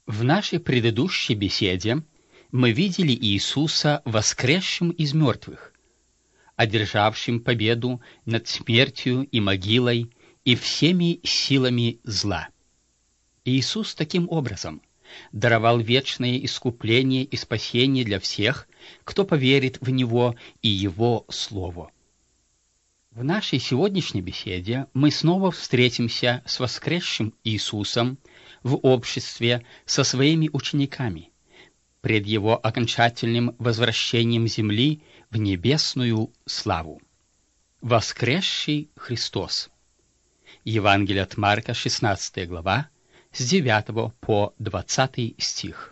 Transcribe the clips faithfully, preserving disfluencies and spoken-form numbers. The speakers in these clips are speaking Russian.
В нашей предыдущей беседе мы видели Иисуса воскресшим из мертвых, одержавшим победу над смертью и могилой и всеми силами зла. Иисус таким образом даровал вечное искупление и спасение для всех, кто поверит в Него и Его Слово. В нашей сегодняшней беседе мы снова встретимся с воскресшим Иисусом в обществе со своими учениками пред Его окончательным возвращением земли в небесную славу. Воскресший Христос. Евангелие от Марка, шестнадцатая глава, с девятого по двадцатый стих.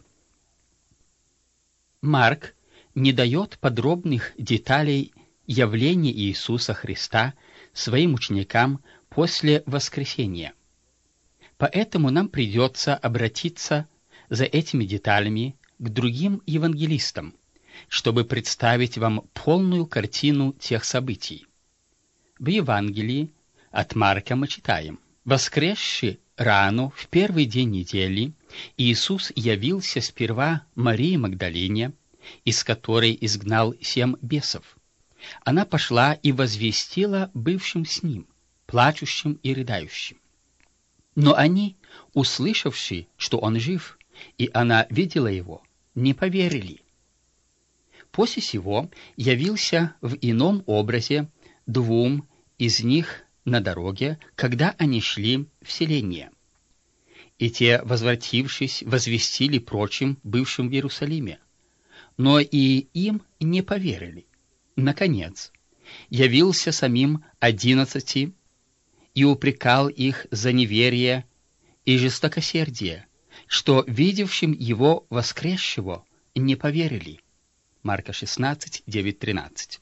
Марк не дает подробных деталей явления Иисуса Христа своим ученикам после воскресения. Поэтому нам придется обратиться за этими деталями к другим евангелистам, чтобы представить вам полную картину тех событий. В Евангелии от Марка мы читаем: «Воскресший рано в первый день недели Иисус явился сперва Марии Магдалине, из которой изгнал семь бесов. Она пошла и возвестила бывшим с ним, плачущим и рыдающим. Но они, услышавши, что он жив, и она видела его, не поверили. После сего явился в ином образе двум из них на дороге, когда они шли в селение. И те, возвратившись, возвестили прочим, бывшим в Иерусалиме, но и им не поверили. Наконец, явился самим одиннадцати и упрекал их за неверие и жестокосердие, что видевшим его воскресшего не поверили». Марка шестнадцать, девять тринадцать.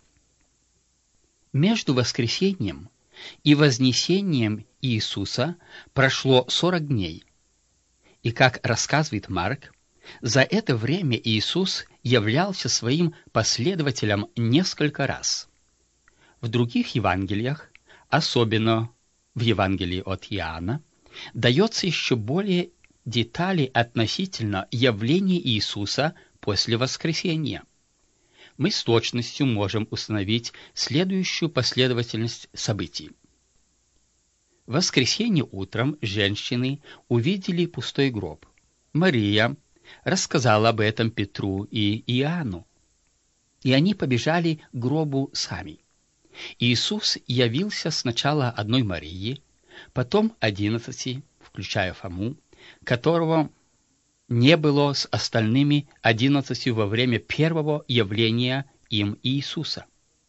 Между воскресением и вознесением Иисуса прошло сорок дней, и, как рассказывает Марк, за это время Иисус являлся своим последователям несколько раз. В других Евангелиях, особенно в Евангелии от Иоанна, дается еще более деталей относительно явления Иисуса после воскресения. Мы с точностью можем установить следующую последовательность событий. В воскресенье утром женщины увидели пустой гроб. Мария рассказала об этом Петру и Иоанну, и они побежали к гробу сами. Иисус явился сначала одной Марии, потом одиннадцати, включая Фому, которого не было с остальными одиннадцатью во время первого явления им Иисуса.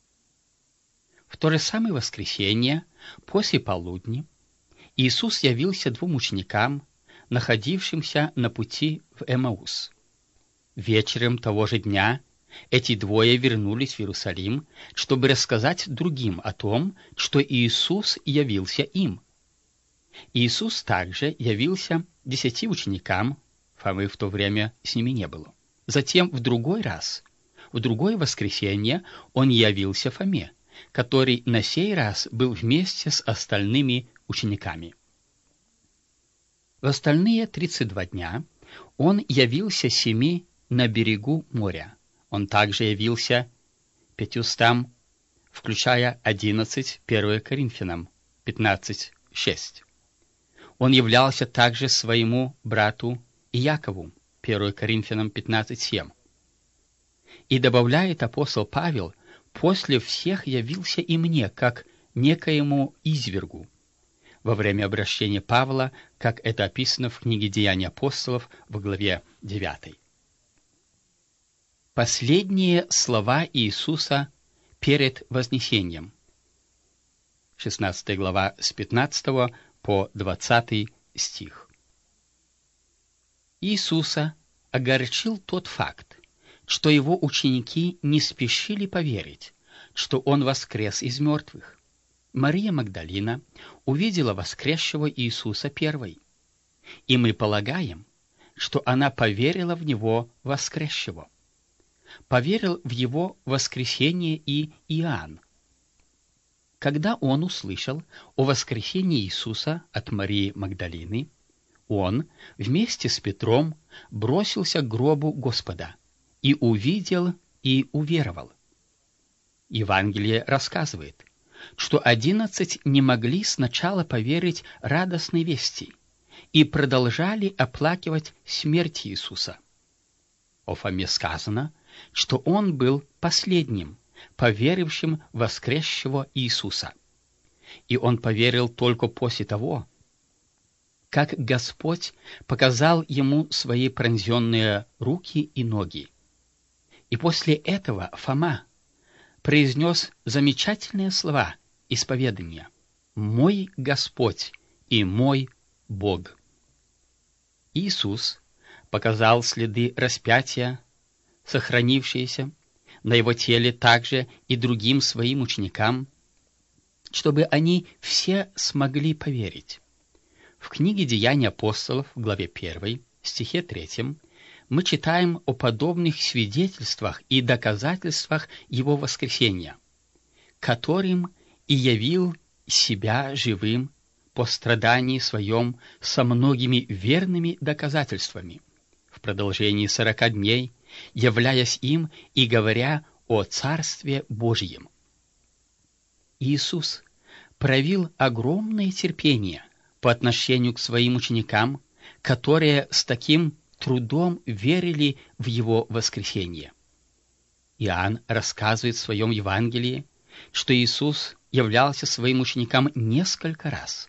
В то же самое воскресенье, после полудня, Иисус явился двум ученикам, находившимся на пути в Эмаус. Вечером того же дня эти двое вернулись в Иерусалим, чтобы рассказать другим о том, что Иисус явился им. Иисус также явился десяти ученикам, Фомы в то время с ними не было. Затем в другой раз, в другое воскресенье, он явился Фоме, который на сей раз был вместе с остальными учениками. В остальные тридцать два дня он явился семи на берегу моря. Он также явился пятьюстам, включая одиннадцать, первое Коринфянам пятнадцать, шесть. Он являлся также своему брату Иакову, первое Коринфянам пятнадцать, семь. И добавляет апостол Павел: «После всех явился и мне, как некоему извергу», во время обращения Павла, как это описано в книге «Деяния апостолов» в главе девятой. Последние слова Иисуса перед вознесением. шестнадцатая глава с пятнадцатого по двадцатый стих. Иисуса огорчил тот факт, что его ученики не спешили поверить, что он воскрес из мертвых. Мария Магдалина увидела воскресшего Иисуса первой, и мы полагаем, что она поверила в Него воскресшего. Поверил в Его воскресение и Иоанн. Когда он услышал о воскресении Иисуса от Марии Магдалины, он вместе с Петром бросился к гробу Господа и увидел и уверовал. Евангелие рассказывает, что одиннадцать не могли сначала поверить радостной вести и продолжали оплакивать смерть Иисуса. О Фоме сказано, что он был последним, поверившим в воскресшего Иисуса. И он поверил только после того, как Господь показал ему свои пронзенные руки и ноги. И после этого Фома произнес замечательные слова исповедания: «Мой Господь и мой Бог». Иисус показал следы распятия, сохранившиеся на его теле, также и другим своим ученикам, чтобы они все смогли поверить. В книге «Деяния апостолов», в главе первой, стихе третьем, мы читаем о подобных свидетельствах и доказательствах его воскресения, которым и явил себя живым по страдании своем со многими верными доказательствами, в продолжении сорока дней, являясь им и говоря о Царстве Божьем. Иисус проявил огромное терпение по отношению к своим ученикам, которые с таким трудом верили в его воскресение. Иоанн рассказывает в своем Евангелии, что Иисус являлся своим ученикам несколько раз.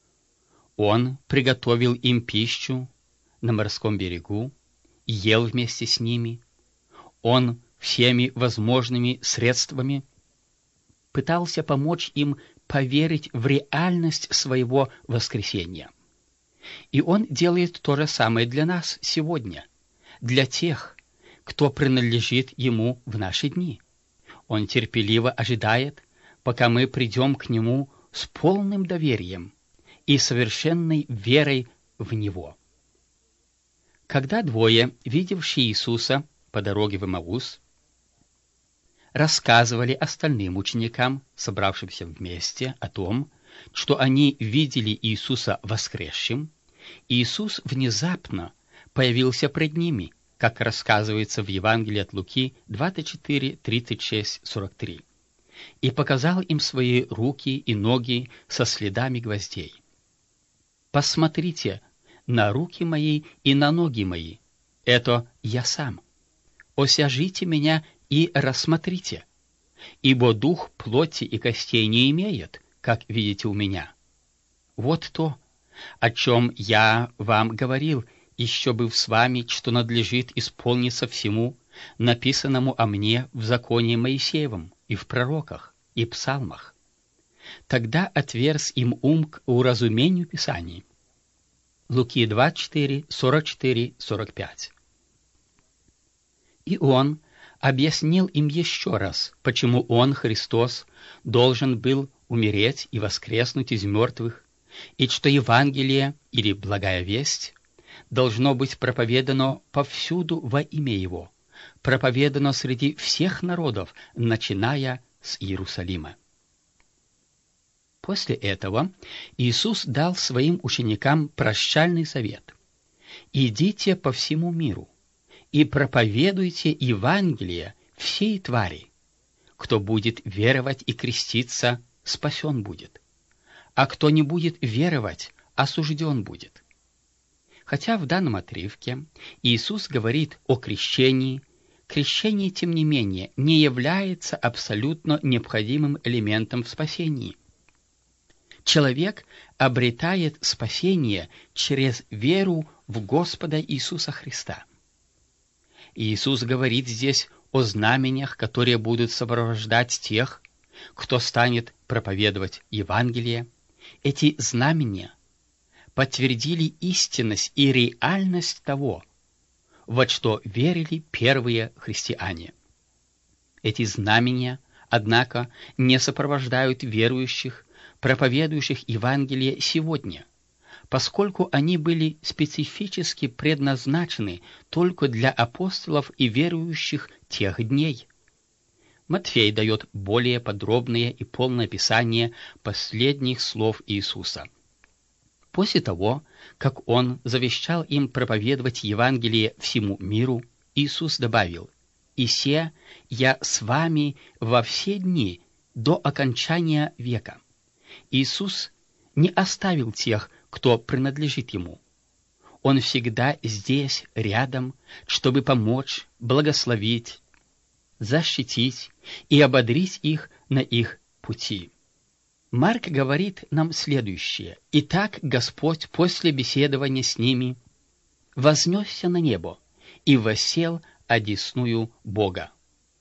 Он приготовил им пищу на морском берегу, ел вместе с ними. Он всеми возможными средствами пытался помочь им поверить в реальность своего воскресения. И он делает то же самое для нас сегодня, для тех, кто принадлежит ему в наши дни. Он терпеливо ожидает, пока мы придем к нему с полным доверием и совершенной верой в него. Когда двое, видевшие Иисуса по дороге в Эмаус, рассказывали остальным ученикам, собравшимся вместе, о том, что они видели Иисуса воскресшим, Иисус внезапно появился пред ними, как рассказывается в Евангелии от Луки двадцать четыре, тридцать шесть, сорок три, и показал им свои руки и ноги со следами гвоздей. «Посмотрите на руки мои и на ноги мои, это я сам. Осяжите меня и рассмотрите, ибо дух плоти и костей не имеет, как видите у меня. Вот то, о чем я вам говорил, еще быв с вами, что надлежит исполниться всему, написанному о мне в законе Моисеевом и в пророках и псалмах. Тогда отверз им ум к уразумению Писаний». Луки двадцать четыре, сорок четыре, сорок пять. И он объяснил им еще раз, почему он, Христос, должен был умереть и воскреснуть из мертвых, и что Евангелие, или благая весть, должно быть проповедано повсюду во имя Его, проповедано среди всех народов, начиная с Иерусалима. После этого Иисус дал своим ученикам прощальный совет: «Идите по всему миру и проповедуйте Евангелие всей твари. Кто будет веровать и креститься, спасен будет, а кто не будет веровать, осужден будет». Хотя в данном отрывке Иисус говорит о крещении, крещение, тем не менее, не является абсолютно необходимым элементом в спасении. Человек обретает спасение через веру в Господа Иисуса Христа. Иисус говорит здесь о знамениях, которые будут сопровождать тех, кто станет проповедовать Евангелие. Эти знамения подтвердили истинность и реальность того, во что верили первые христиане. Эти знамения, однако, не сопровождают верующих, проповедующих Евангелие сегодня, поскольку они были специфически предназначены только для апостолов и верующих тех дней. Матфей дает более подробное и полное описание последних слов Иисуса. После того, как Он завещал им проповедовать Евангелие всему миру, Иисус добавил: «И се я с вами во все дни до окончания века». Иисус не оставил тех, кто принадлежит Ему. Он всегда здесь, рядом, чтобы помочь, благословить, защитить и ободрить их на их пути. Марк говорит нам следующее: «Итак, Господь после беседования с ними вознесся на небо и воссел одесную Бога».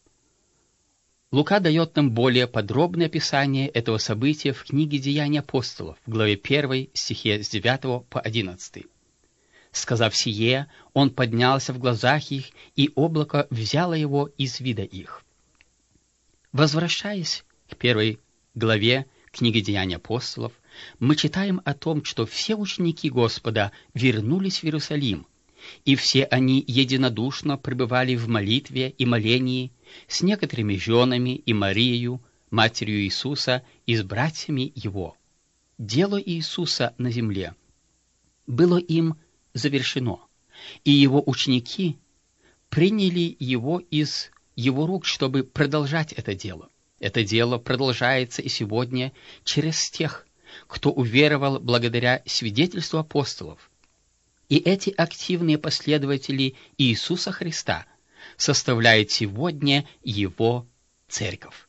Лука дает нам более подробное описание этого события в книге «Деяния апостолов» в главе первой, стихе с девятого по одиннадцатый. «Сказав сие, он поднялся в глазах их, и облако взяло его из вида их». Возвращаясь к первой главе книги «Деяния апостолов», мы читаем о том, что все ученики Господа вернулись в Иерусалим, и все они единодушно пребывали в молитве и молении с некоторыми женами и Марией, матерью Иисуса, и с братьями Его. Дело Иисуса на земле было им завершено, и Его ученики приняли Его из Его рук, чтобы продолжать это дело. Это дело продолжается и сегодня через тех, кто уверовал благодаря свидетельству апостолов. И эти активные последователи Иисуса Христа составляют сегодня Его церковь.